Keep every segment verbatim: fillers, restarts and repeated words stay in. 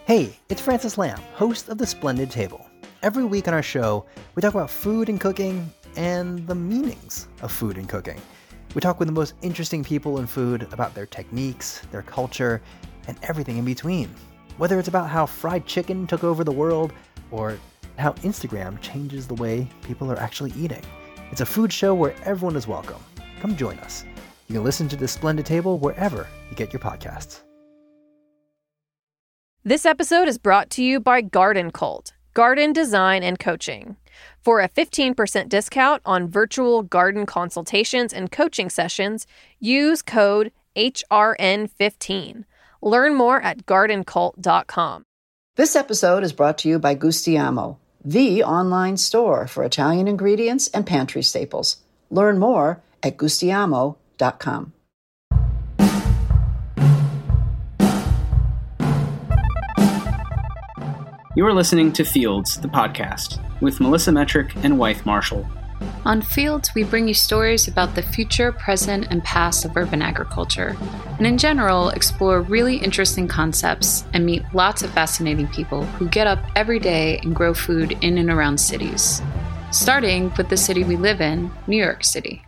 Hey, it's Francis Lamb, host of The Splendid Table. Every week on our show, we talk about food and cooking and the meanings of food and cooking. We talk with the most interesting people in food about their techniques, their culture, and everything in between. Whether it's about how fried chicken took over the world or how Instagram changes the way people are actually eating. It's a food show where everyone is welcome. Come join us. You can listen to The Splendid Table wherever you get your podcasts. This episode is brought to you by Garden Cult, garden design and coaching. For a fifteen percent discount on virtual garden consultations and coaching sessions, use code H R N fifteen. Learn more at garden cult dot com. This episode is brought to you by Gustiamo, the online store for Italian ingredients and pantry staples. Learn more at gustiamo dot com. You are listening to Fields, the podcast, with Melissa Metrick and Wythe Marshall. On Fields, we bring you stories about the future, present, and past of urban agriculture, and in general, explore really interesting concepts and meet lots of fascinating people who get up every day and grow food in and around cities. Starting with the city we live in, New York City.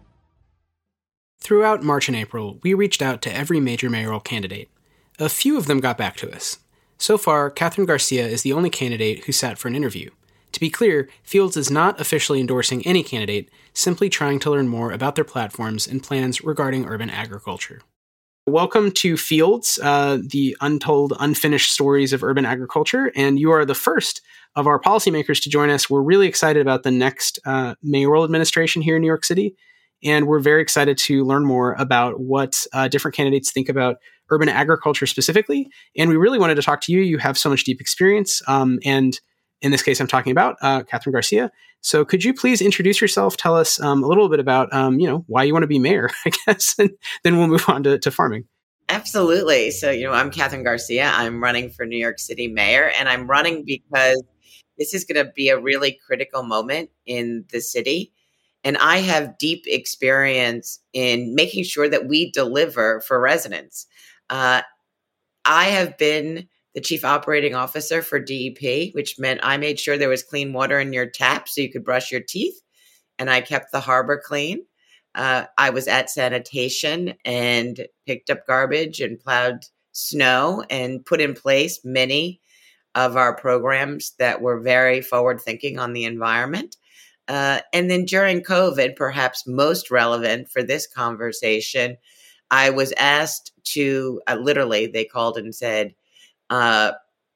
Throughout March and April, we reached out to every major mayoral candidate. A few of them got back to us. So far, Kathryn Garcia is the only candidate who sat for an interview. To be clear, Fields is not officially endorsing any candidate, simply trying to learn more about their platforms and plans regarding urban agriculture. Welcome to Fields, uh, the untold, unfinished stories of urban agriculture, and you are the first of our policymakers to join us. We're really excited about the next uh, mayoral administration here in New York City, and we're very excited to learn more about what uh, different candidates think about urban agriculture specifically. And we really wanted to talk to you. You have so much deep experience. Um, and in this case, I'm talking about uh, Kathryn Garcia. So could you please introduce yourself? Tell us um, a little bit about, um, you know, why you want to be mayor, I guess, and then we'll move on to, to farming. Absolutely. So, you know, I'm Kathryn Garcia. I'm running for New York City mayor, and I'm running because this is going to be a really critical moment in the city. And I have deep experience in making sure that we deliver for residents. Uh, I have been the chief operating officer for D E P, which meant I made sure there was clean water in your tap so you could brush your teeth. And I kept the harbor clean. Uh, I was at sanitation and picked up garbage and plowed snow and put in place many of our programs that were very forward thinking on the environment. Uh, and then during COVID, perhaps most relevant for this conversation, I was asked to, uh, literally, they called and said, uh,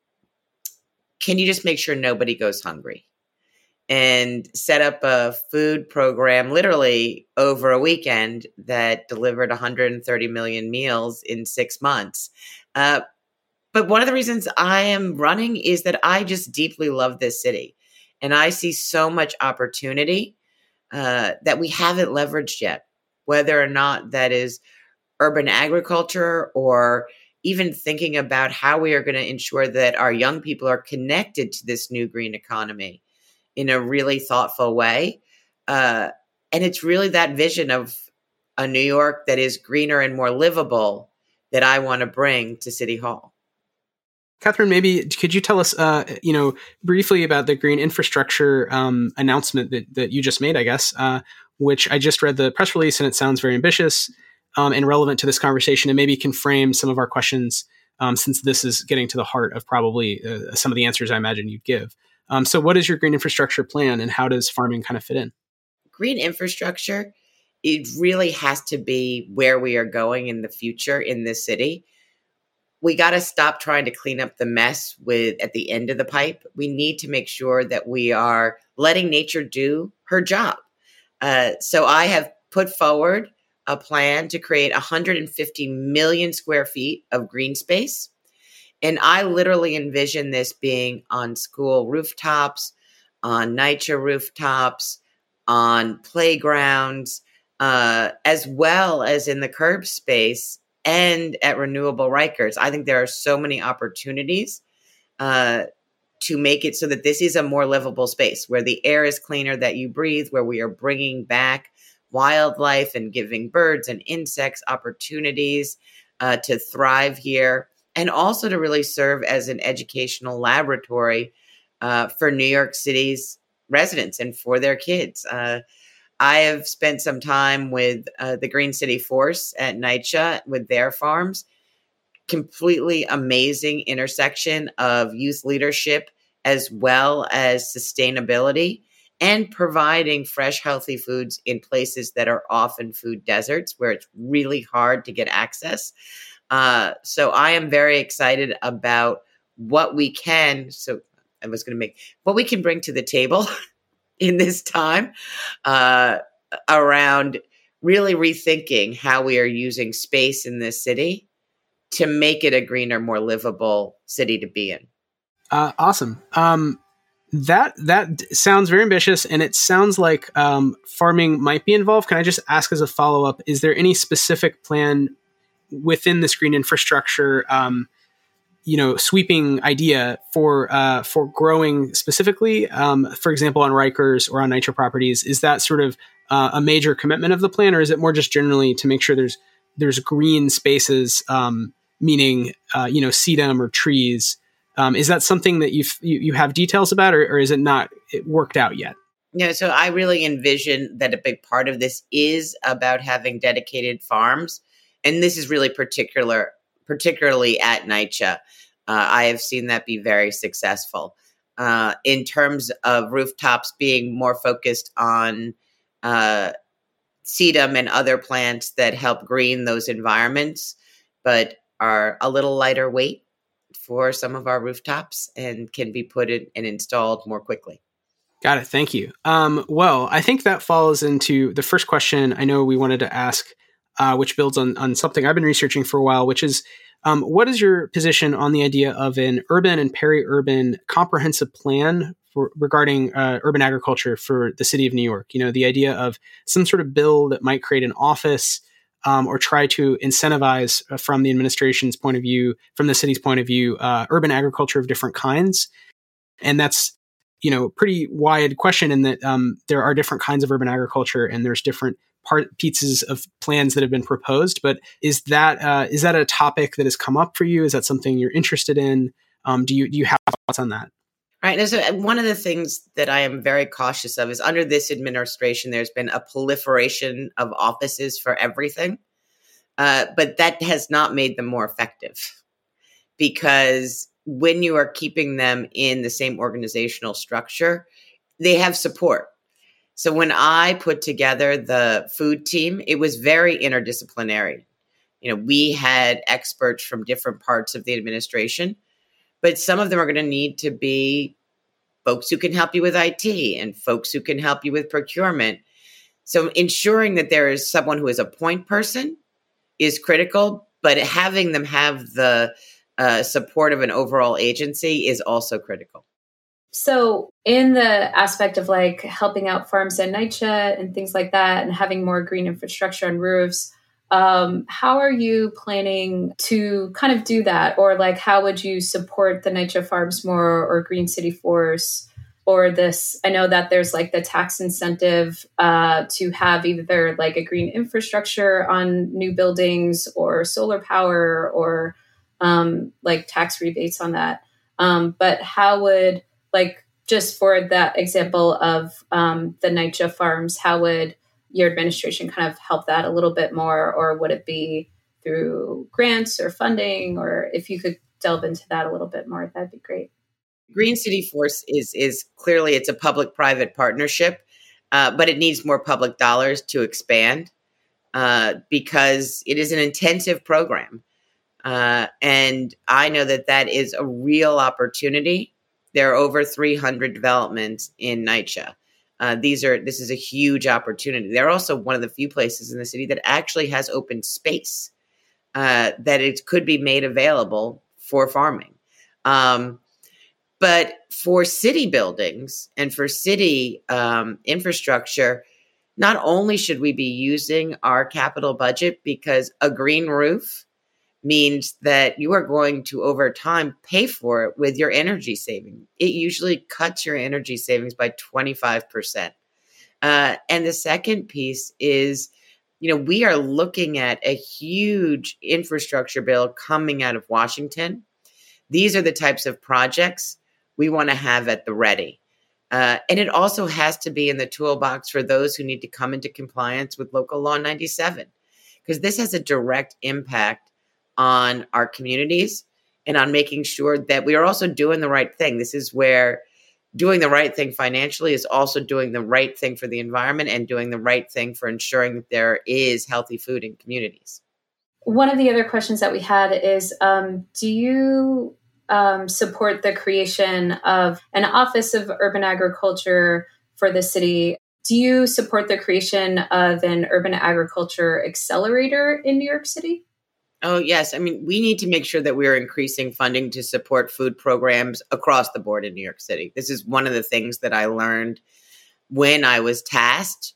can you just make sure nobody goes hungry? And set up a food program literally over a weekend that delivered one hundred thirty million meals in six months. Uh, but one of the reasons I am running is that I just deeply love this city. And I see so much opportunity uh, that we haven't leveraged yet, whether or not that is urban agriculture or even thinking about how we are going to ensure that our young people are connected to this new green economy in a really thoughtful way. Uh, and it's really that vision of a New York that is greener and more livable that I want to bring to City Hall. Kathryn, maybe could you tell us, uh, you know, briefly about the green infrastructure um, announcement that, that you just made, I guess, uh, which I just read the press release and it sounds very ambitious um, and relevant to this conversation, and maybe can frame some of our questions um, since this is getting to the heart of probably uh, some of the answers I imagine you'd give. Um, so what is your green infrastructure plan and how does farming kind of fit in? Green infrastructure, it really has to be where we are going in the future in this city. We got to stop trying to clean up the mess with at the end of the pipe. We need to make sure that we are letting nature do her job. Uh, so I have put forward a plan to create one hundred fifty million square feet of green space. And I literally envision this being on school rooftops, on NYCHA rooftops, on playgrounds, uh, as well as in the curb space and at Renewable Rikers. I think there are so many opportunities uh, to make it so that this is a more livable space where the air is cleaner that you breathe, where we are bringing back wildlife and giving birds and insects opportunities uh, to thrive here. and also to really serve as an educational laboratory uh, for New York City's residents and for their kids. Uh, I have spent some time with uh, the Green City Force at NYCHA with their farms. Completely amazing intersection of youth leadership as well as sustainability and providing fresh, healthy foods in places that are often food deserts where it's really hard to get access. Uh, so I am very excited about what we can, so I was going to make, what we can bring to the table in this time uh, around really rethinking how we are using space in this city to make it a greener, more livable city to be in. Uh, awesome. Um, that that sounds very ambitious, and it sounds like um, farming might be involved. Can I just ask as a follow-up, is there any specific plan within this green infrastructure, um, you know, sweeping idea for uh, for growing specifically, um, for example, on Rikers or on NYCHA properties? Is that sort of uh, a major commitment of the plan, or is it more just generally to make sure there's there's green spaces, um, meaning uh, you know, sedum or trees? Um, is that something that you've, you you have details about, or, or is it not worked out yet? Yeah, so I really envision that a big part of this is about having dedicated farms, and this is really particular, particularly at NYCHA. Uh, I have seen that be very successful uh, in terms of rooftops being more focused on uh, sedum and other plants that help green those environments, but are a little lighter weight for some of our rooftops and can be put in and installed more quickly. Got it. Thank you. Um, well, I think that falls into the first question I know we wanted to ask, uh, which builds on, on something I've been researching for a while, which is, um, what is your position on the idea of an urban and peri-urban comprehensive plan for, regarding uh, urban agriculture for the city of New York? You know, the idea of some sort of bill that might create an office Um, or try to incentivize uh, from the administration's point of view, from the city's point of view, uh, urban agriculture of different kinds. And that's, you know, a pretty wide question in that um, there are different kinds of urban agriculture and there's different part pieces of plans that have been proposed. But is that uh, is that a topic that has come up for you? Is that something you're interested in? Um, do you do you have thoughts on that? Right. And so one of the things that I am very cautious of is under this administration, there's been a proliferation of offices for everything. Uh, but that has not made them more effective, because when you are keeping them in the same organizational structure, they have support. So when I put together the food team, it was very interdisciplinary. You know, we had experts from different parts of the administration, but some of them are going to need to be folks who can help you with I T and folks who can help you with procurement. So ensuring that there is someone who is a point person is critical, but having them have the uh, support of an overall agency is also critical. So in the aspect of like helping out farms at NYCHA and things like that and having more green infrastructure on roofs, Um, how are you planning to kind of do that? Or like, how would you support the NYCHA Farms more or Green City Force or this? I know that there's like the tax incentive uh, to have either like a green infrastructure on new buildings or solar power or um, like tax rebates on that. Um, but how would, like, just for that example of um, the NYCHA Farms, how would your administration kind of help that a little bit more, or would it be through grants or funding? Or if you could delve into that a little bit more, that'd be great. Green City Force is is clearly it's a public-private partnership, uh, but it needs more public dollars to expand uh, because it is an intensive program. Uh, and I know that that is a real opportunity. There are over three hundred developments in NYCHA. Uh, these are this is a huge opportunity. They're also one of the few places in the city that actually has open space uh, that it could be made available for farming. Um, but for city buildings and for city um, infrastructure, not only should we be using our capital budget, because a green roof means that you are going to, over time, pay for it with your energy saving. It usually cuts your energy savings by twenty-five percent. Uh, and the second piece is you know, we are looking at a huge infrastructure bill coming out of Washington. These are the types of projects we want to have at the ready. Uh, and it also has to be in the toolbox for those who need to come into compliance with Local Law ninety-seven, because this has a direct impact on our communities and on making sure that we are also doing the right thing. This is where doing the right thing financially is also doing the right thing for the environment and doing the right thing for ensuring that there is healthy food in communities. One of the other questions that we had is, um, do you um, support the creation of an Office of Urban Agriculture for the city? Do you support the creation of an urban agriculture accelerator in New York City? Oh, yes. I mean, we need to make sure that we're increasing funding to support food programs across the board in New York City. This is one of the things that I learned when I was tasked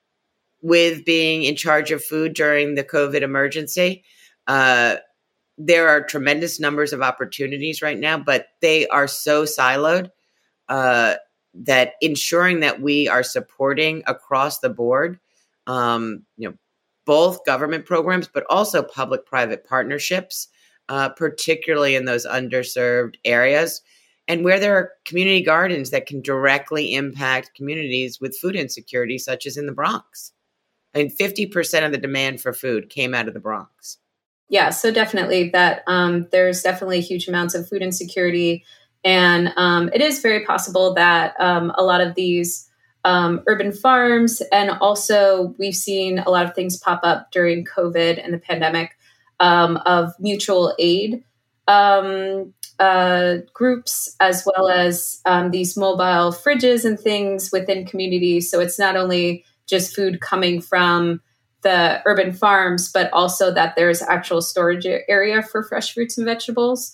with being in charge of food during the COVID emergency. Uh, there are tremendous numbers of opportunities right now, but they are so siloed uh, that ensuring that we are supporting across the board, um, you know, both government programs, but also public-private partnerships, uh, particularly in those underserved areas, and where there are community gardens that can directly impact communities with food insecurity, such as in the Bronx. I mean, fifty percent of the demand for food came out of the Bronx. Yeah, so definitely that um, there's definitely huge amounts of food insecurity. And um, it is very possible that um, a lot of these Um, urban farms, and also we've seen a lot of things pop up during COVID and the pandemic um, of mutual aid um, uh, groups, as well as um, these mobile fridges and things within communities. So it's not only just food coming from the urban farms, but also that there's actual storage area for fresh fruits and vegetables.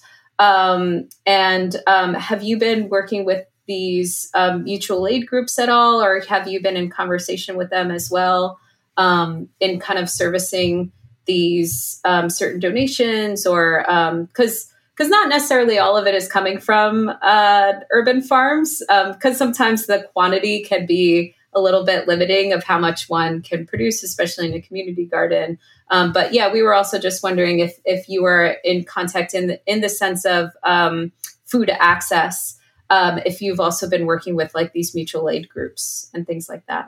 Um, and um, have you been working with these um, mutual aid groups at all, or have you been in conversation with them as well um, in kind of servicing these um, certain donations, or because um, because not necessarily all of it is coming from uh, urban farms, because um, sometimes the quantity can be a little bit limiting of how much one can produce, especially in a community garden. Um, but yeah, we were also just wondering if if you were in contact in the, in the sense of um, food access. Um, if you've also been working with like these mutual aid groups and things like that.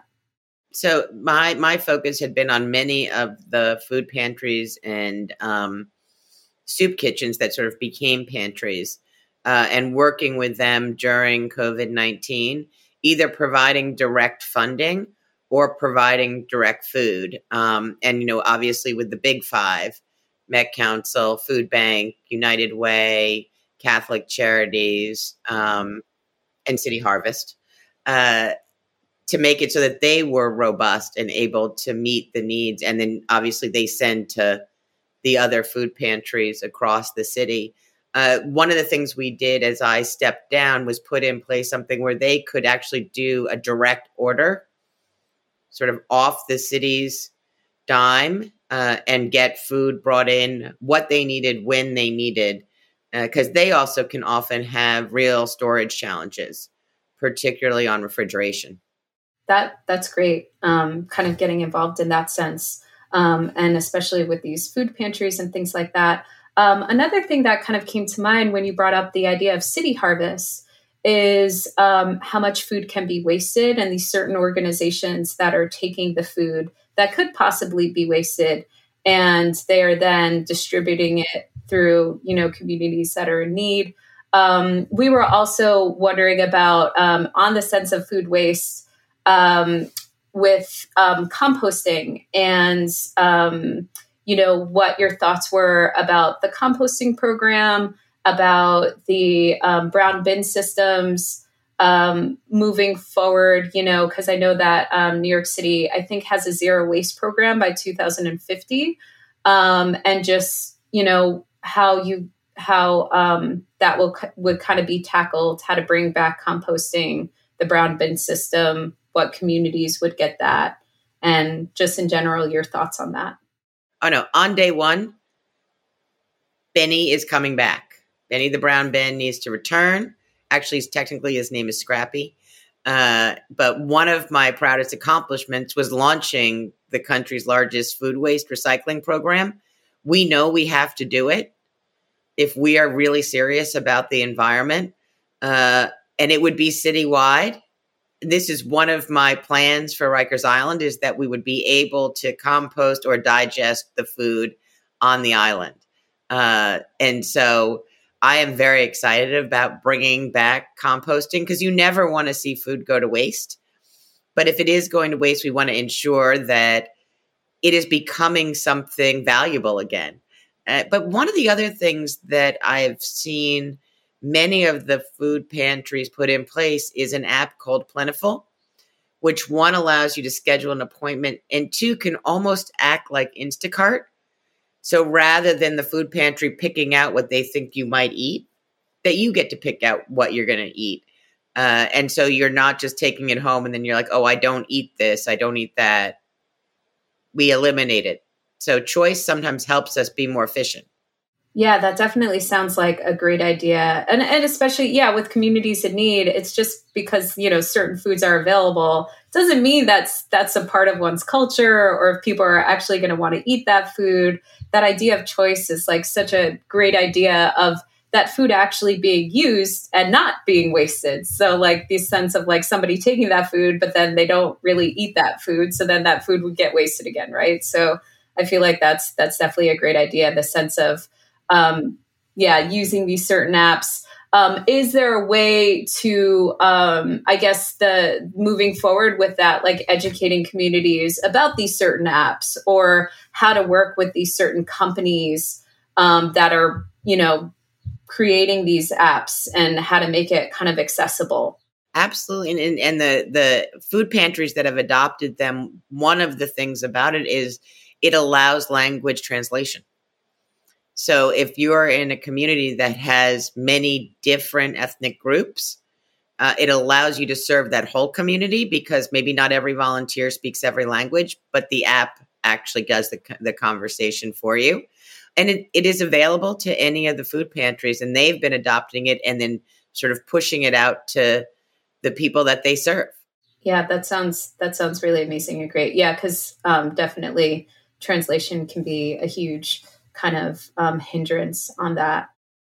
So my my focus had been on many of the food pantries and um, soup kitchens that sort of became pantries, uh, and working with them during COVID nineteen, either providing direct funding or providing direct food. Um, and, you know, obviously with the big five, Met Council, Food Bank, United Way, Catholic Charities, um, and City Harvest, uh, to make it so that they were robust and able to meet the needs. And then obviously they send to the other food pantries across the city. Uh, one of the things we did as I stepped down was put in place something where they could actually do a direct order, sort of off the city's dime, uh, and get food brought in, what they needed, when they needed, because uh, they also can often have real storage challenges, particularly on refrigeration. That that's great. Um, kind of getting involved in that sense, um, and especially with these food pantries and things like that. Um, another thing that kind of came to mind when you brought up the idea of City Harvest is um, how much food can be wasted, and these certain organizations that are taking the food that could possibly be wasted, and they are then distributing it through, you know, communities that are in need. Um, we were also wondering about um, on the sense of food waste um, with um, composting, and um, you know, what your thoughts were about the composting program, about the um, brown bin systems um, moving forward, you know, because I know that um, New York City, I think, has a zero waste program by two thousand fifty. Um, and just, you know, how you, how um, that will, would kind of be tackled, how to bring back composting, the brown bin system, what communities would get that, and just in general, your thoughts on that. Oh no, on day one, Benny is coming back. Benny the brown bin needs to return. Actually, technically his name is Scrappy. Uh, but one of my proudest accomplishments was launching the country's largest food waste recycling program. We know we have to do it if we are really serious about the environment, uh, and it would be citywide. This is one of my plans for Rikers Island, is that we would be able to compost or digest the food on the island. Uh, and so I am very excited about bringing back composting, because you never want to see food go to waste. But if it is going to waste, we want to ensure that it is becoming something valuable again. Uh, but one of the other things that I've seen many of the food pantries put in place is an app called Plentiful, which one allows you to schedule an appointment, and two can almost act like Instacart. So rather than the food pantry picking out what they think you might eat, that you get to pick out what you're going to eat. Uh, and so you're not just taking it home and then you're like, oh, I don't eat this, I don't eat that. We eliminate it. So choice sometimes helps us be more efficient. Yeah, that definitely sounds like a great idea. And and especially, yeah, with communities in need, it's just because, you know, certain foods are available doesn't mean that's that's a part of one's culture, or if people are actually going to want to eat that food. That idea of choice is like such a great idea of that food actually being used and not being wasted. So like this sense of like somebody taking that food, but then they don't really eat that food. So then that food would get wasted again, right? So I feel like that's that's definitely a great idea, the sense of Um, yeah, using these certain apps. Um, is there a way to, um, I guess, the moving forward with that, like educating communities about these certain apps, or how to work with these certain companies um, that are, you know, creating these apps, and how to make it kind of accessible? Absolutely. And, and the, the food pantries that have adopted them, one of the things about it is it allows language translation. So if you're in a community that has many different ethnic groups, uh, it allows you to serve that whole community, because maybe not every volunteer speaks every language, but the app actually does the, the conversation for you. And it, it is available to any of the food pantries, and they've been adopting it and then sort of pushing it out to the people that they serve. Yeah, that sounds that sounds really amazing and great. Yeah, because um, definitely translation can be a huge kind of um, hindrance on that.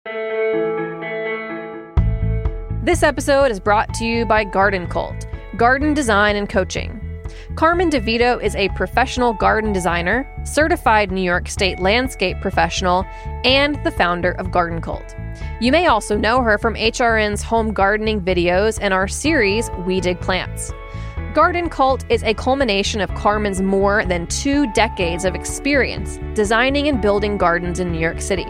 This episode is brought to you by Garden Cult, garden design and coaching. Carmen DeVito is a professional garden designer, certified New York State landscape professional, and the founder of Garden Cult. You may also know her from H R N's home gardening videos and our series, We Dig Plants. Garden Cult is a culmination of Carmen's more than two decades of experience designing and building gardens in New York City.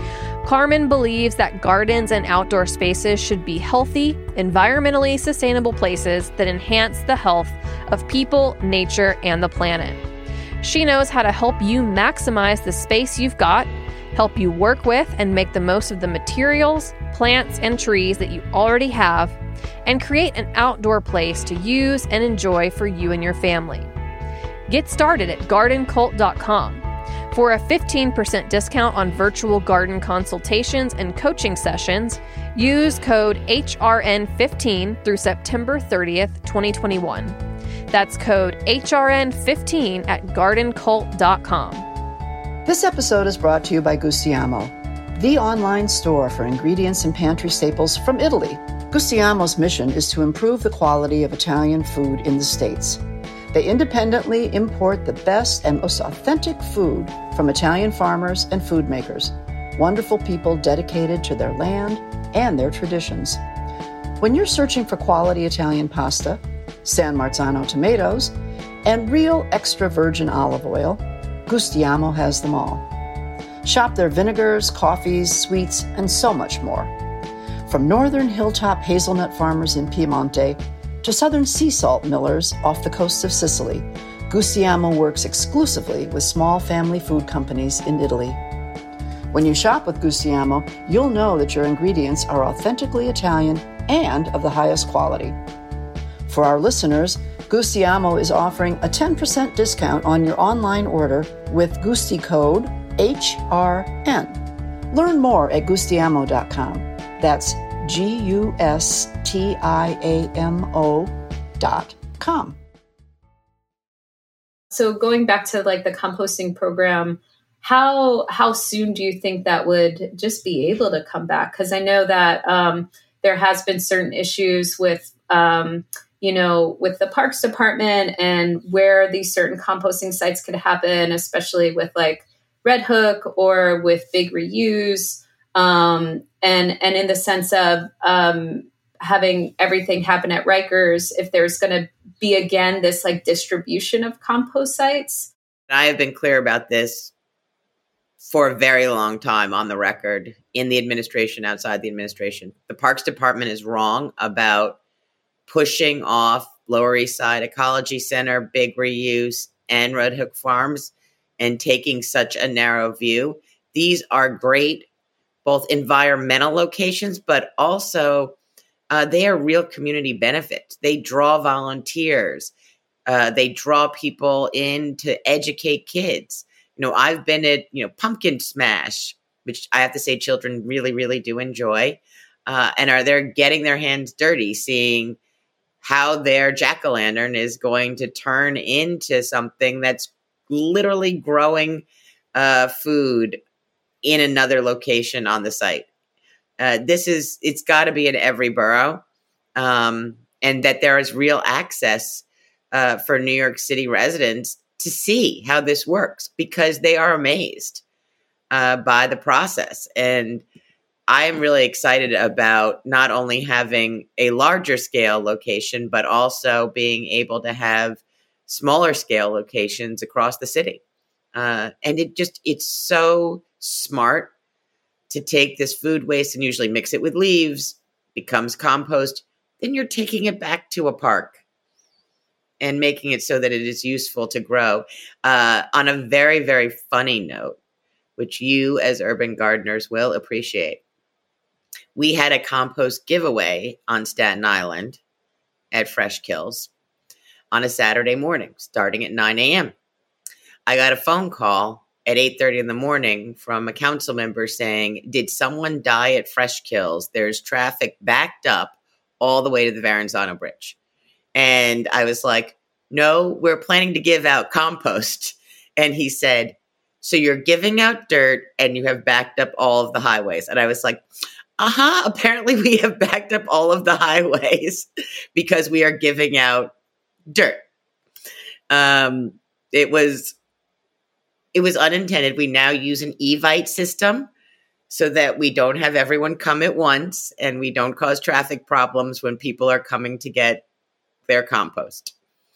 Carmen believes that gardens and outdoor spaces should be healthy, environmentally sustainable places that enhance the health of people, nature, and the planet. She knows how to help you maximize the space you've got, help you work with and make the most of the materials, plants, and trees that you already have, and create an outdoor place to use and enjoy for you and your family. Get started at garden cult dot com. For a fifteen percent discount on virtual garden consultations and coaching sessions, use code H R N fifteen through September thirtieth, twenty twenty-one. That's code H R N fifteen at garden cult dot com. This episode is brought to you by Gustiamo, the online store for ingredients and pantry staples from Italy. Gustiamo's mission is to improve the quality of Italian food in the States. They independently import the best and most authentic food from Italian farmers and food makers, wonderful people dedicated to their land and their traditions. When you're searching for quality Italian pasta, San Marzano tomatoes, and real extra virgin olive oil, Gustiamo has them all. Shop their vinegars, coffees, sweets, and so much more. From northern hilltop hazelnut farmers in Piemonte to southern sea salt millers off the coast of Sicily, Gustiamo works exclusively with small family food companies in Italy. When you shop with Gustiamo, you'll know that your ingredients are authentically Italian and of the highest quality. For our listeners, Gustiamo is offering a ten percent discount on your online order with Gusti code H R N. Learn more at gustiamo dot com. That's G U S T I A M O dot com. So going back to like the composting program, how how soon do you think that would just be able to come back? Because I know that um, there has been certain issues with, um, you know, with the Parks Department and where these certain composting sites could happen, especially with like Red Hook or with Big Reuse, um, and and in the sense of um, having everything happen at Rikers, if there's going to be again this like distribution of compost sites. I have been clear about this for a very long time on the record, in the administration, outside the administration. The Parks Department is wrong about pushing off Lower East Side Ecology Center, Big Reuse, and Red Hook Farms and taking such a narrow view. These are great, both environmental locations, but also uh, they are real community benefits. They draw volunteers. Uh, they draw people in to educate kids. You know, I've been at, you know, Pumpkin Smash, which I have to say children really, really do enjoy, uh, and are there getting their hands dirty, seeing how their jack-o'-lantern is going to turn into something that's literally growing uh, food in another location on the site. Uh, this is, it's got to be in every borough, um, and that there is real access uh, for New York City residents to see how this works, because they are amazed uh, by the process. And I am really excited about not only having a larger scale location, but also being able to have smaller scale locations across the city. Uh, and it just, it's so smart to take this food waste and usually mix it with leaves, becomes compost. Then you're taking it back to a park and making it so that it is useful to grow. Uh, on a very, very funny note, which you as urban gardeners will appreciate, we had a compost giveaway on Staten Island at Fresh Kills on a Saturday morning, starting at nine a.m. I got a phone call at eight thirty in the morning from a council member saying, did someone die at Fresh Kills? There's traffic backed up all the way to the Verrazano Bridge. And I was like, no, we're planning to give out compost. And he said, so you're giving out dirt and you have backed up all of the highways. And I was like, uh-huh, apparently we have backed up all of the highways because we are giving out dirt. Um, it was, it was unintended. We now use an Evite system so that we don't have everyone come at once and we don't cause traffic problems when people are coming to get their compost.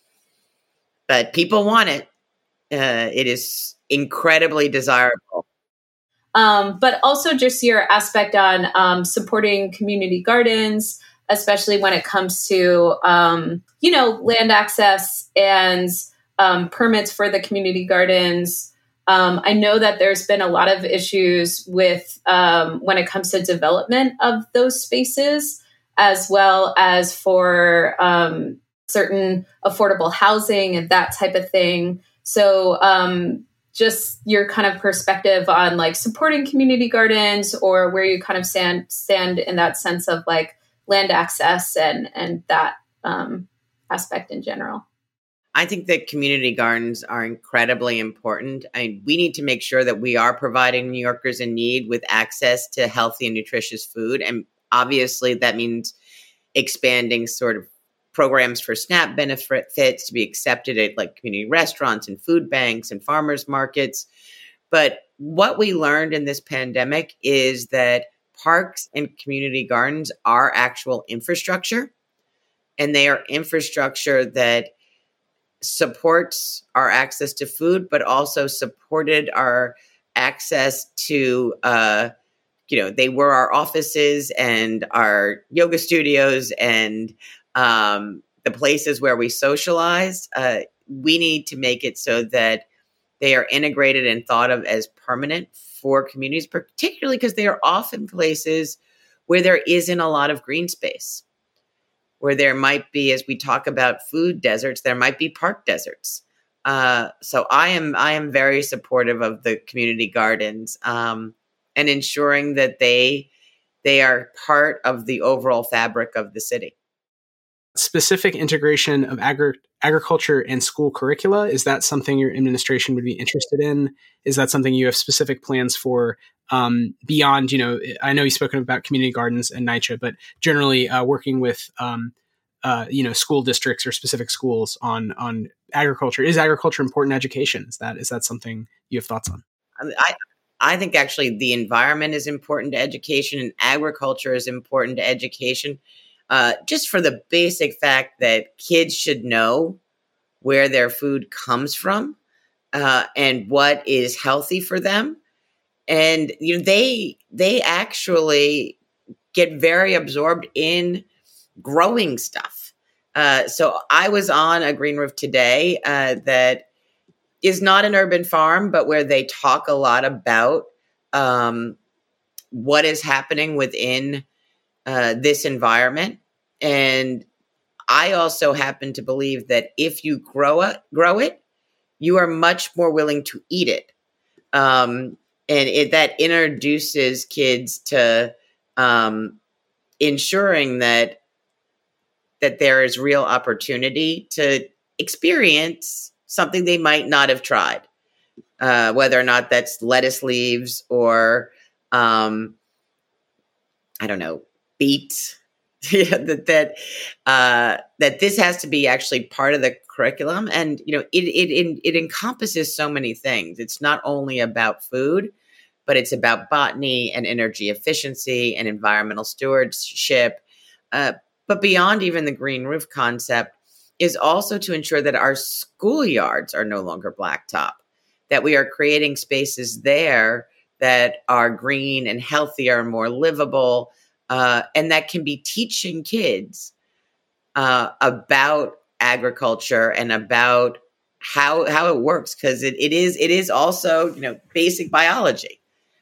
But people want it. Uh, it is incredibly desirable. Um, but also just your aspect on um, supporting community gardens, especially when it comes to, um, you know, land access and um, permits for the community gardens. Um, I know that there's been a lot of issues with um, when it comes to development of those spaces, as well as for um, certain affordable housing and that type of thing. So um, just your kind of perspective on like supporting community gardens, or where you kind of stand stand in that sense of like land access and and that um, aspect in general. I think that community gardens are incredibly important. I mean, we need to make sure that we are providing New Yorkers in need with access to healthy and nutritious food. And obviously that means expanding sort of programs for SNAP benefits to be accepted at like community restaurants and food banks and farmers markets. But what we learned in this pandemic is that parks and community gardens are actual infrastructure, and they are infrastructure that supports our access to food, but also supported our access to, uh, you know, they were our offices and our yoga studios and um, the places where we socialized. Uh, we need to make it so that they are integrated and thought of as permanent for communities, particularly because they are often places where there isn't a lot of green space, where there might be, as we talk about food deserts, there might be park deserts. Uh, so I am I am very supportive of the community gardens um, and ensuring that they they are part of the overall fabric of the city. specific integration of agri- agriculture and school curricula? Is that something your administration would be interested in? Is that something you have specific plans for um, beyond, you know, I know you've spoken about community gardens and NYCHA, but generally uh, working with, um, uh, you know, school districts or specific schools on on agriculture? Is agriculture important in education? Is that is that something you have thoughts on? I, I think actually the environment is important to education and agriculture is important to education. Uh, just for the basic fact that kids should know where their food comes from uh, and what is healthy for them. And you know, they they actually get very absorbed in growing stuff. Uh, so I was on a green roof today uh, that is not an urban farm, but where they talk a lot about um, what is happening within uh, this environment. And I also happen to believe that if you grow it, grow it, you are much more willing to eat it. Um, and it, that introduces kids to um, ensuring that that there is real opportunity to experience something they might not have tried, uh, whether or not that's lettuce leaves or, um, I don't know, beets. Yeah, that that uh, that this has to be actually part of the curriculum, and you know, it it it, it encompasses so many things. It's not only about food, but it's about botany and energy efficiency and environmental stewardship. Uh, but beyond even the green roof concept, is also to ensure that our schoolyards are no longer blacktop, that we are creating spaces there that are green and healthier and more livable. Uh, and that can be teaching kids uh, about agriculture and about how how it works, because it, it is it is also, you know, basic biology.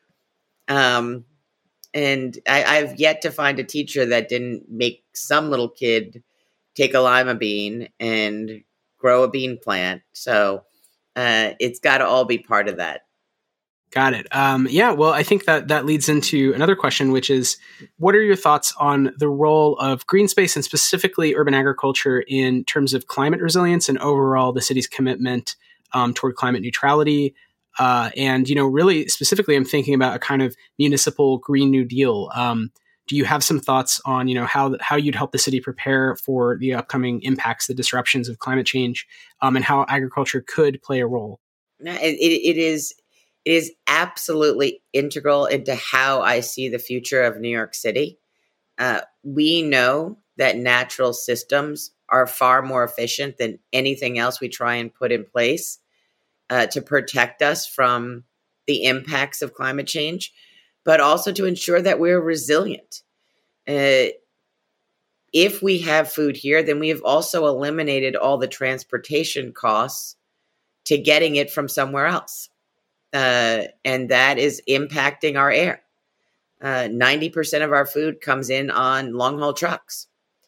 Um, and I, I've yet to find a teacher that didn't make some little kid take a lima bean and grow a bean plant. So uh, it's got to all be part of that. Got it. Um, yeah, well, I think that that leads into another question, which is, what are your thoughts on the role of green space and specifically urban agriculture in terms of climate resilience and overall the city's commitment um, toward climate neutrality? Uh, and, you know, really specifically, I'm thinking about a kind of municipal Green New Deal. Um, do you have some thoughts on, you know, how how you'd help the city prepare for the upcoming impacts, the disruptions of climate change, um, and how agriculture could play a role? No, it, it is. It is absolutely integral into how I see the future of New York City. Uh, we know that natural systems are far more efficient than anything else we try and put in place uh, to protect us from the impacts of climate change, but also to ensure that we're resilient. Uh, if we have food here, then we have also eliminated all the transportation costs to getting it from somewhere else. Uh, and that is impacting our air. Uh, ninety percent of our food comes in on long haul trucks.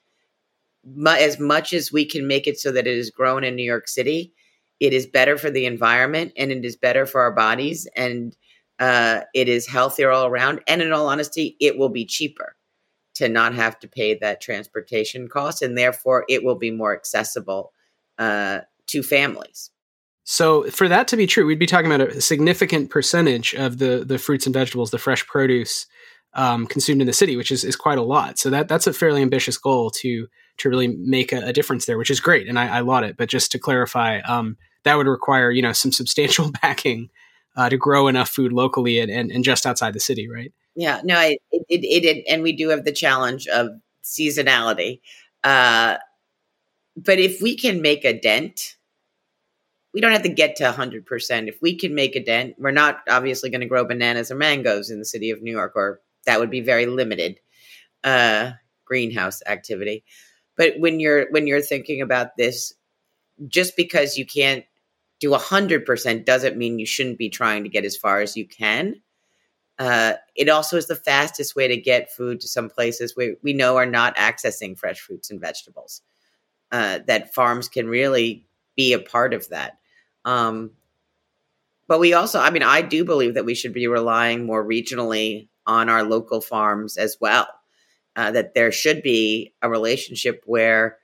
But as much as we can make it so that it is grown in New York City, it is better for the environment and it is better for our bodies and uh, it is healthier all around. And in all honesty, it will be cheaper to not have to pay that transportation cost. And therefore, it will be more accessible uh, to families. So for that to be true, we'd be talking about a significant percentage of the the fruits and vegetables, the fresh produce um, consumed in the city, which is, is quite a lot. So that that's a fairly ambitious goal to to really make a, a difference there, which is great. And I, I laud it. But just to clarify, um, that would require, you know, some substantial backing uh, to grow enough food locally and, and, and just outside the city, right? Yeah, no, it, it, it, it and we do have the challenge of seasonality. Uh, but if we can make a dent, we don't have to get to one hundred percent. If we can make a dent, we're not obviously going to grow bananas or mangoes in the city of New York, or that would be very limited uh, greenhouse activity. But when you're when you're thinking about this, just because you can't do one hundred percent doesn't mean you shouldn't be trying to get as far as you can. Uh, it also is the fastest way to get food to some places where we know are not accessing fresh fruits and vegetables, uh, that farms can really be a part of that. Um, but we also, I mean, I do believe that we should be relying more regionally on our local farms as well, uh, that there should be a relationship where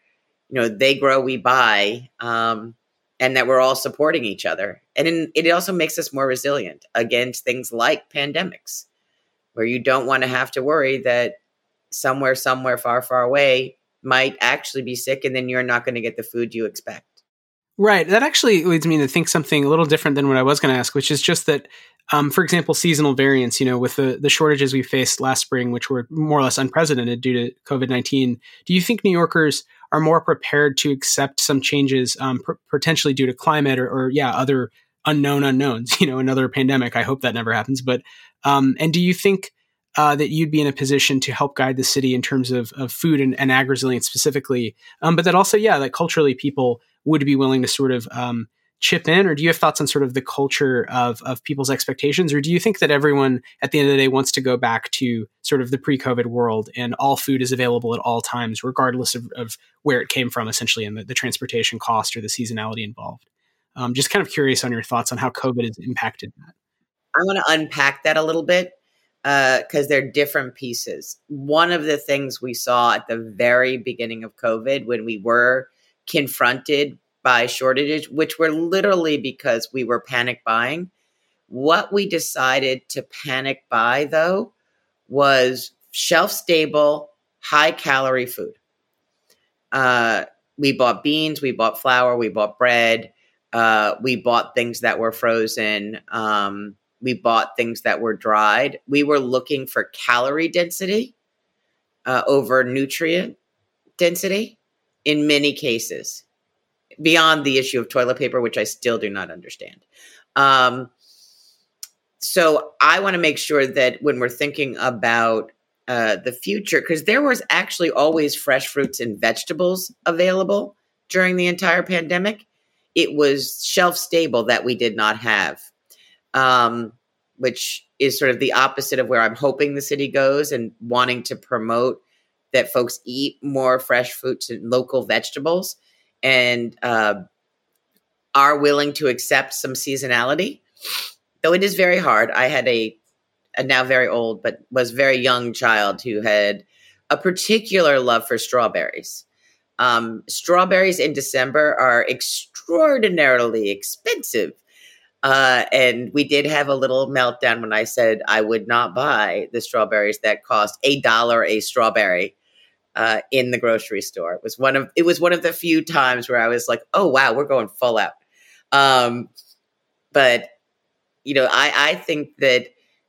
you know, they grow, we buy, um, and that we're all supporting each other. And in, it also makes us more resilient against things like pandemics, where you don't want to have to worry that somewhere, somewhere far, far away might actually be sick, and then you're not going to get the food you expect. Right. That actually leads me to think something a little different than what I was going to ask, which is just that, um, for example, seasonal variants, you know, with the, the shortages we faced last spring, which were more or less unprecedented due to COVID nineteen, do you think New Yorkers are more prepared to accept some changes, um, p- potentially due to climate or, or, yeah, other unknown unknowns, you know, another pandemic? I hope that never happens. But, um, and do you think uh, that you'd be in a position to help guide the city in terms of, of food and, and ag resilience specifically? Um, but that also, yeah, that culturally people would be willing to sort of um, chip in? Or do you have thoughts on sort of the culture of, of people's expectations? Or do you think that everyone at the end of the day wants to go back to sort of the pre-COVID world and all food is available at all times, regardless of, of where it came from, essentially, and the, the transportation cost or the seasonality involved? Um, just kind of curious on your thoughts on how COVID has impacted that. I want to unpack that a little bit because uh, they're different pieces. One of the things we saw at the very beginning of COVID, when we were confronted by shortages, which were literally because we were panic buying. What we decided to panic buy, though, was shelf-stable, high-calorie food. Uh, we bought beans, we bought flour, we bought bread, uh, we bought things that were frozen, um, we bought things that were dried. We were looking for calorie density uh, over nutrient density. In many cases, beyond the issue of toilet paper, which I still do not understand. Um, so I want to make sure that when we're thinking about uh, the future, because there was actually always fresh fruits and vegetables available during the entire pandemic, it was shelf stable that we did not have, um, which is sort of the opposite of where I'm hoping the city goes and wanting to promote that folks eat more fresh fruits and local vegetables and uh, are willing to accept some seasonality, though it is very hard. I had a, a now very old, but was very young child who had a particular love for strawberries. Um, strawberries in December are extraordinarily expensive. Uh, and we did have a little meltdown when I said I would not buy the strawberries that cost a dollar a strawberry. Uh, in the grocery store. It was one of it was one of the few times where I was like, oh wow, we're going full out. Um, but you know, I, I think that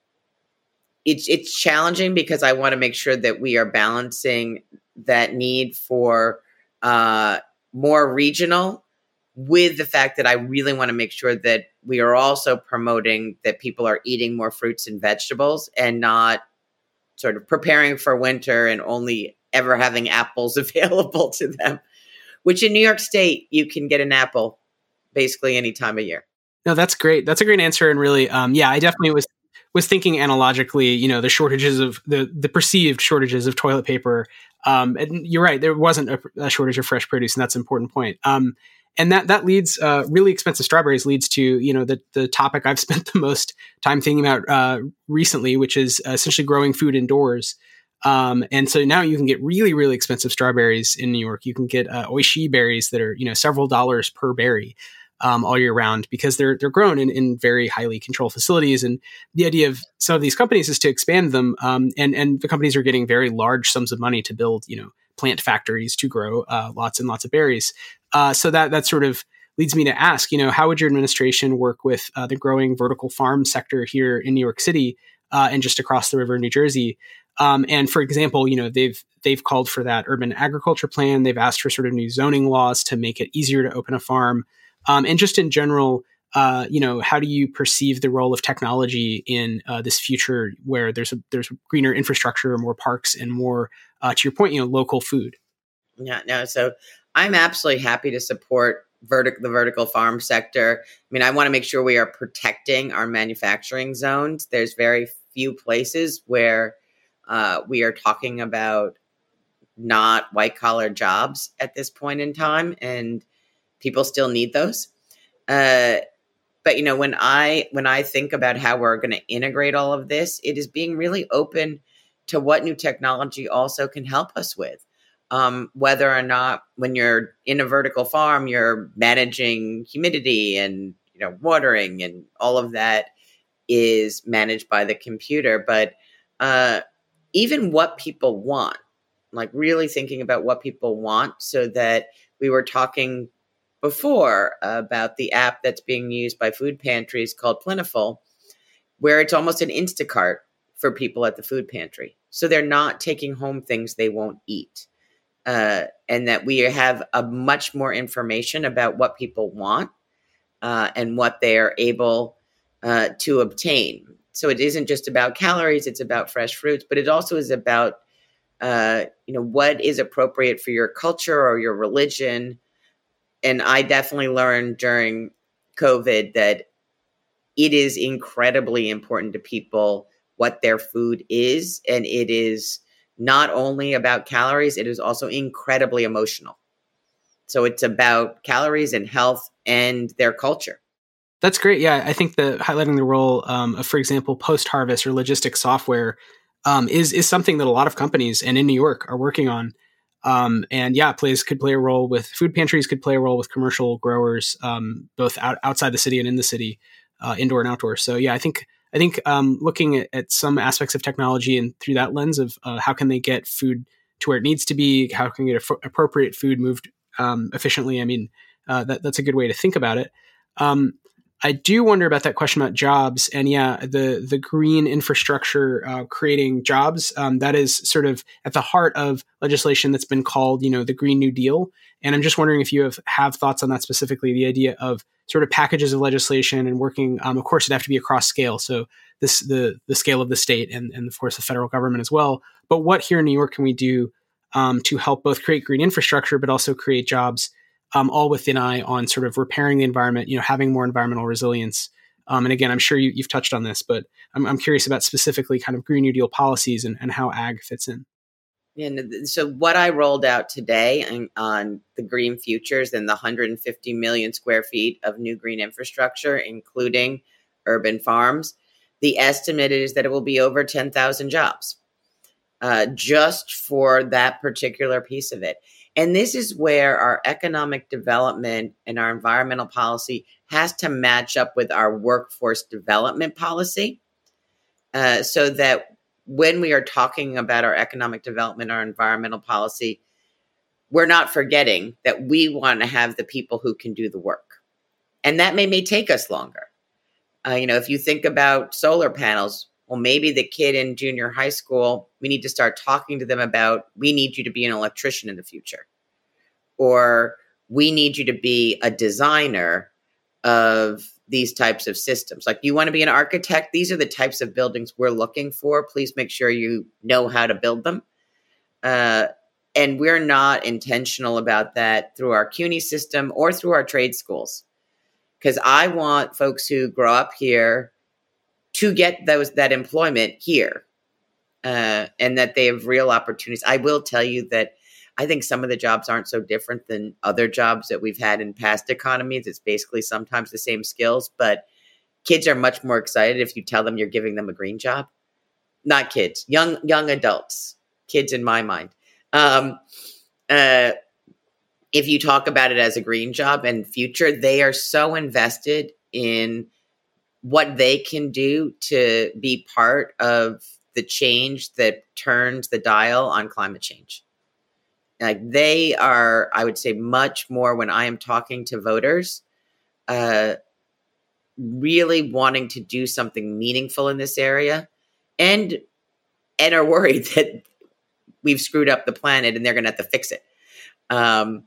it's it's challenging because I want to make sure that we are balancing that need for uh, more regional with the fact that I really want to make sure that we are also promoting that people are eating more fruits and vegetables and not sort of preparing for winter and only ever having apples available to them, which in New York State, you can get an apple basically any time of year. No, that's great. That's a great answer. And really, um, yeah, I definitely was was thinking analogically, you know, the shortages of the the perceived shortages of toilet paper. Um, and you're right, there wasn't a, a shortage of fresh produce, and that's an important point. Um, and that that leads uh, really expensive strawberries leads to, you know, the the topic I've spent the most time thinking about uh, recently, which is essentially growing food indoors. Um, and so now you can get really, really expensive strawberries in New York. You can get uh, oishi berries that are, you know, several dollars per berry um, all year round because they're they're grown in, in very highly controlled facilities. And the idea of some of these companies is to expand them. Um, and and the companies are getting very large sums of money to build, you know, plant factories to grow uh, lots and lots of berries. Uh, so that that sort of leads me to ask, you know, how would your administration work with uh, the growing vertical farm sector here in New York City uh, and just across the river in New Jersey? Um, and for example, you know, they've they've called for that urban agriculture plan. They've asked for sort of new zoning laws to make it easier to open a farm. Um, and just in general, uh, you know, how do you perceive the role of technology in uh, this future where there's a there's greener infrastructure, more parks, and more, uh, to your point, you know, local food? Yeah, no. So I'm absolutely happy to support vertic- the vertical farm sector. I mean, I want to make sure we are protecting our manufacturing zones. There's very few places where Uh, we are talking about not white collar jobs at this point in time, and people still need those. Uh, but you know, when I when I think about how we're going to integrate all of this, it is being really open to what new technology also can help us with. um, whether or not when you're in a vertical farm, you're managing humidity and, you know, watering and all of that is managed by the computer. But uh, even what people want, like really thinking about what people want, so that we were talking before about the app that's being used by food pantries called Plentiful, where it's almost an Instacart for people at the food pantry. So they're not taking home things they won't eat. Uh, and that we have a much more information about what people want uh, and what they are able uh, to obtain. So it isn't just about calories, it's about fresh fruits, but it also is about, uh, you know, what is appropriate for your culture or your religion. And I definitely learned during COVID that it is incredibly important to people what their food is. And it is not only about calories, it is also incredibly emotional. So it's about calories and health and their culture. That's great. Yeah, I think the highlighting the role um, of, for example, post-harvest or logistics software um, is is something that a lot of companies and in New York are working on. Um, and yeah, plays could play a role with food pantries, could play a role with commercial growers, um, both out, outside the city and in the city, uh, indoor and outdoor. So yeah, I think I think um, looking at, at some aspects of technology and through that lens of uh, how can they get food to where it needs to be, how can they get af- appropriate food moved um, efficiently. I mean, uh, that, that's a good way to think about it. Um, I do wonder about that question about jobs, and yeah, the the green infrastructure uh, creating jobs. Um, that is sort of at the heart of legislation that's been called, you know, the Green New Deal. And I'm just wondering if you have have thoughts on that specifically. The idea of sort of packages of legislation and working. Um, of course, it'd have to be across scale. So this the the scale of the state and and of course the federal government as well. But what here in New York can we do um, to help both create green infrastructure, but also create jobs? Um, all with an eye on sort of repairing the environment, you know, having more environmental resilience. Um, and again, I'm sure you, you've touched on this, but I'm, I'm curious about specifically kind of Green New Deal policies and, and how ag fits in. And so what I rolled out today on, on the green futures and the one hundred fifty million square feet of new green infrastructure, including urban farms, the estimate is that it will be over ten thousand jobs uh, just for that particular piece of it. And this is where our economic development and our environmental policy has to match up with our workforce development policy uh, so that when we are talking about our economic development, our environmental policy, we're not forgetting that we want to have the people who can do the work. And that may, may take us longer. Uh, you know, if you think about solar panels, well, maybe the kid in junior high school, we need to start talking to them about, we need you to be an electrician in the future. Or we need you to be a designer of these types of systems. Like, you want to be an architect? These are the types of buildings we're looking for. Please make sure you know how to build them. Uh, and we're not intentional about that through our CUNY system or through our trade schools. Because I want folks who grow up here to get those that employment here, uh, and that they have real opportunities. I will tell you that I think some of the jobs aren't so different than other jobs that we've had in past economies. It's basically sometimes the same skills, but kids are much more excited if you tell them you're giving them a green job. Not kids, young young adults, kids in my mind. Um, uh, if you talk about it as a green job and future, they are so invested in what they can do to be part of the change that turns the dial on climate change. Like, they are, I would say, much more when I am talking to voters, uh, really wanting to do something meaningful in this area, and and are worried that we've screwed up the planet and they're going to have to fix it, um,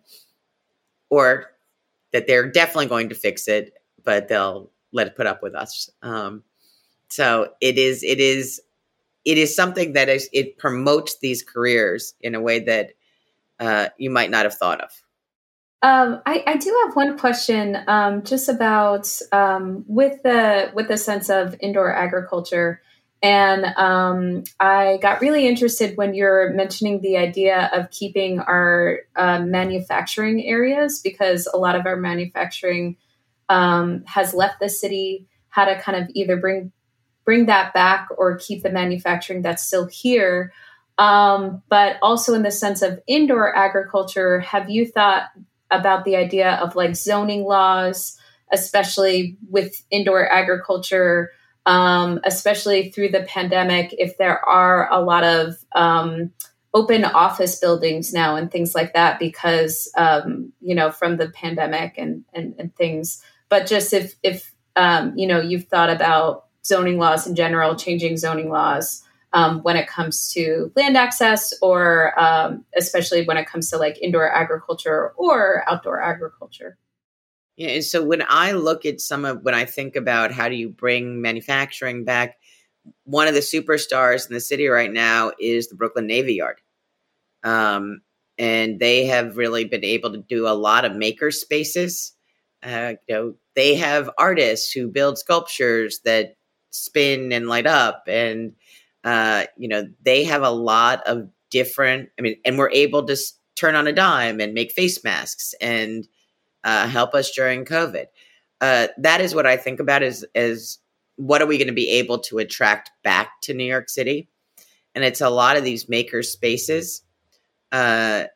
or that they're definitely going to fix it, but they'll let it put up with us. Um, so it is, it is, it is something that is, it promotes these careers in a way that uh, you might not have thought of. Um, I, I do have one question, um, just about um, with the with the sense of indoor agriculture, and um, I got really interested when you're mentioning the idea of keeping our uh, manufacturing areas, because a lot of our manufacturing um, has left the city. How to kind of either bring bring that back or keep the manufacturing that's still here. Um, but also in the sense of indoor agriculture, have you thought about the idea of like zoning laws, especially with indoor agriculture, um, especially through the pandemic, if there are a lot of um, open office buildings now and things like that, because, um, you know, from the pandemic and, and, and things, but just if, if um, you know, you've thought about zoning laws in general, changing zoning laws, Um, when it comes to land access, or um, especially when it comes to like indoor agriculture or outdoor agriculture. Yeah. And so when I look at some of, when I think about how do you bring manufacturing back, one of the superstars in the city right now is the Brooklyn Navy Yard. Um, and they have really been able to do a lot of maker spaces. Uh, you know, they have artists who build sculptures that spin and light up, and Uh, you know, they have a lot of different, I mean, and we're able to s- turn on a dime and make face masks and uh, help us during COVID. Uh, that is what I think about is, is what are we going to be able to attract back to New York City? And it's a lot of these maker spaces uh,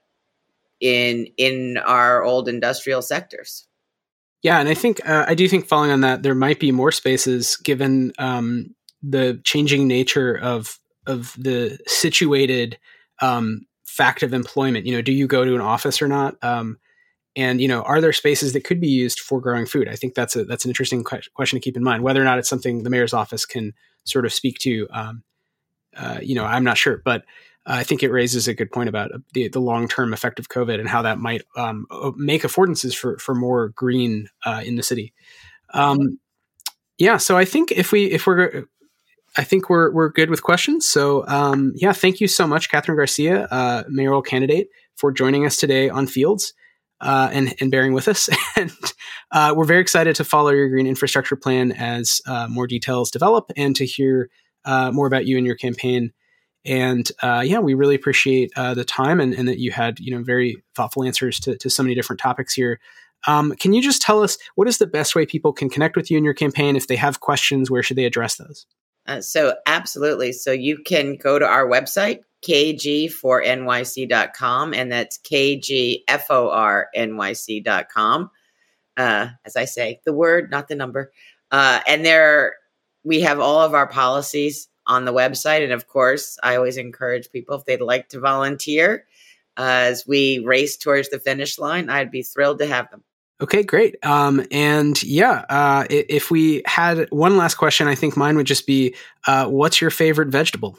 in, in our old industrial sectors. Yeah. And I think, uh, I do think following on that, there might be more spaces given, um, the changing nature of of the situated um, fact of employment. You know, do you go to an office or not? Um, and you know, are there spaces that could be used for growing food? I think that's a that's an interesting que- question to keep in mind. Whether or not it's something the mayor's office can sort of speak to, um, uh, you know, I'm not sure, but uh, I think it raises a good point about the the long term effect of COVID and how that might um, make affordances for for more green uh, in the city. Um, yeah, so I think if we if we're I think we're we're good with questions. So um, yeah, thank you so much, Catherine Garcia, uh, mayoral candidate, for joining us today on Fields uh, and and bearing with us. And uh, we're very excited to follow your green infrastructure plan as uh, more details develop, and to hear uh, more about you and your campaign. And uh, yeah, we really appreciate uh, the time and, and that you had you know very thoughtful answers to to so many different topics here. Um, can you just tell us what is the best way people can connect with you in your campaign? If they have questions, where should they address those? Uh, so absolutely. So you can go to our website, K G four N Y C dot com, and that's K G F O R N Y C dot com. Uh, as I say, the word, not the number. Uh, and there we have all of our policies on the website. And of course, I always encourage people, if they'd like to volunteer uh, as we race towards the finish line, I'd be thrilled to have them. Okay, great. Um, and yeah, uh, if we had one last question, I think mine would just be, uh, what's your favorite vegetable?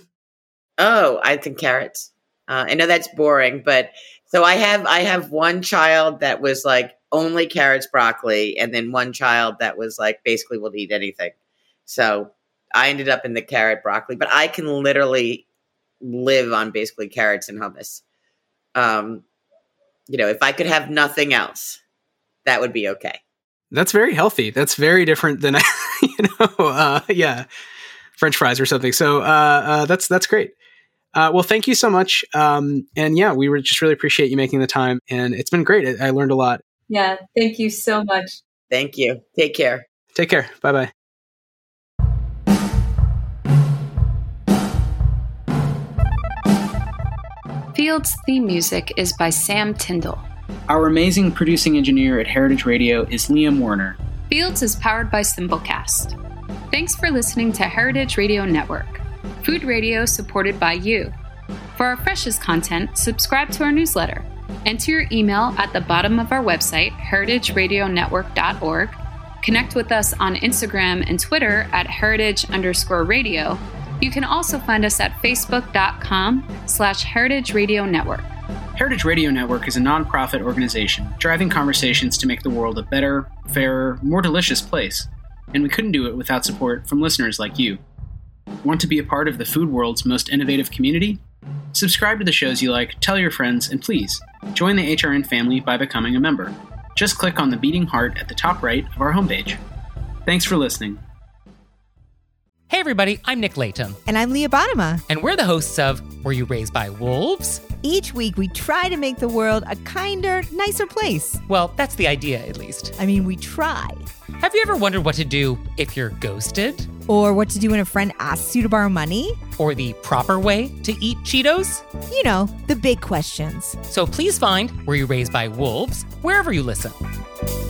Oh, I think carrots. Uh, I know that's boring, but so I have I have one child that was like only carrots, broccoli, and then one child that was like basically will eat anything. So I ended up in the carrot broccoli, but I can literally live on basically carrots and hummus. Um, you know, if I could have nothing else, that would be okay. That's very healthy. That's very different than, you know, uh, yeah, French fries or something. So uh, uh, that's that's great. Uh, well, thank you so much. Um, and yeah, we were just really appreciate you making the time. And it's been great. I, I learned a lot. Yeah, thank you so much. Thank you. Take care. Take care. Bye-bye. Fields' theme music is by Sam Tyndall. Our amazing producing engineer at Heritage Radio is Liam Warner. Fields is powered by Simplecast. Thanks for listening to Heritage Radio Network, food radio supported by you. For our freshest content, subscribe to our newsletter. Enter your email at the bottom of our website, heritage radio network dot org. Connect with us on Instagram and Twitter at heritage underscore radio. You can also find us at facebook.com slash heritage radio network. Heritage Radio Network is a nonprofit organization driving conversations to make the world a better, fairer, more delicious place. And we couldn't do it without support from listeners like you. Want to be a part of the food world's most innovative community? Subscribe to the shows you like, tell your friends, and please, join the H R N family by becoming a member. Just click on the beating heart at the top right of our homepage. Thanks for listening. Hey everybody, I'm Nick Latham. And I'm Leah Bottima. And we're the hosts of Were You Raised by Wolves? Each week we try to make the world a kinder, nicer place. Well, that's the idea, at least. I mean, we try. Have you ever wondered what to do if you're ghosted? Or what to do when a friend asks you to borrow money? Or the proper way to eat Cheetos? You know, the big questions. So please find Were You Raised by Wolves wherever you listen.